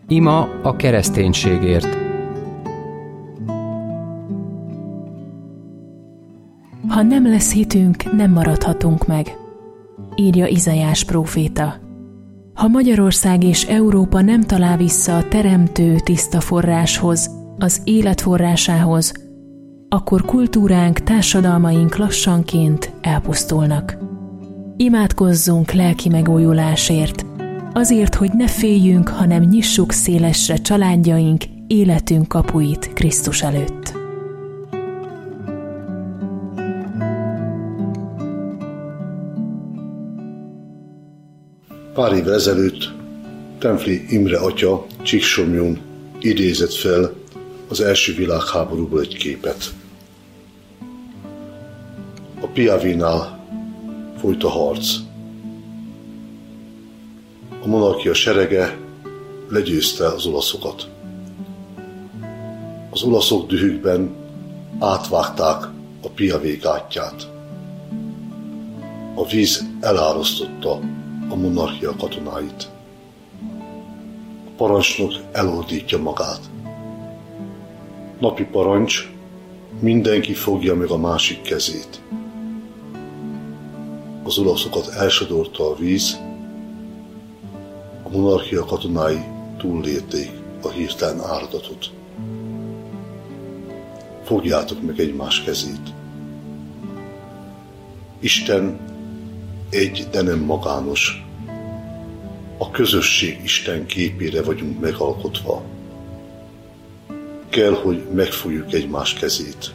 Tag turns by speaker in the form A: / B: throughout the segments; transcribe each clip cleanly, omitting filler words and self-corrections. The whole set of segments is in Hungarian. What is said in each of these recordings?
A: Ima a kereszténységért.
B: Ha nem lesz hitünk, nem maradhatunk meg, írja Izaiás próféta. Ha Magyarország és Európa nem talál vissza a teremtő tiszta forráshoz, az élet forrásához, akkor kultúránk, társadalmaink lassanként elpusztulnak. Imádkozzunk lelki megújulásért, azért, hogy ne féljünk, hanem nyissuk szélesre családjaink, életünk kapuit Krisztus előtt.
C: Pár évvel ezelőtt Temfli Imre atya Csíksomlyón idézett fel az első világháborúból egy képet. A Piavinál folyt a harc. A monarchia serege legyőzte az olaszokat. Az olaszok dühükben átvágták a Piavé gátját. A víz elárasztotta a monarchia katonáit. A parancsnok elordítja magát. Napi parancs, mindenki fogja meg a másik kezét. Az olaszokat elsodorta a víz, a monarchia katonái túllélték a hirtelen áradatot. Fogjátok meg egymás kezét. Isten egy, de nem magános. A közösség Isten képére vagyunk megalkotva. Kell, hogy megfogjuk egymás kezét.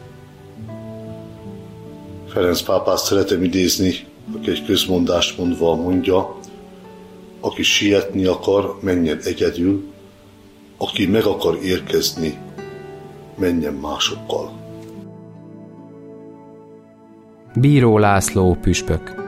C: Ferenc pápát szeretem idézni, aki egy közmondást mondva mondja, aki sietni akar, menjen egyedül, aki meg akar érkezni, menjen másokkal.
A: Bíró László püspök.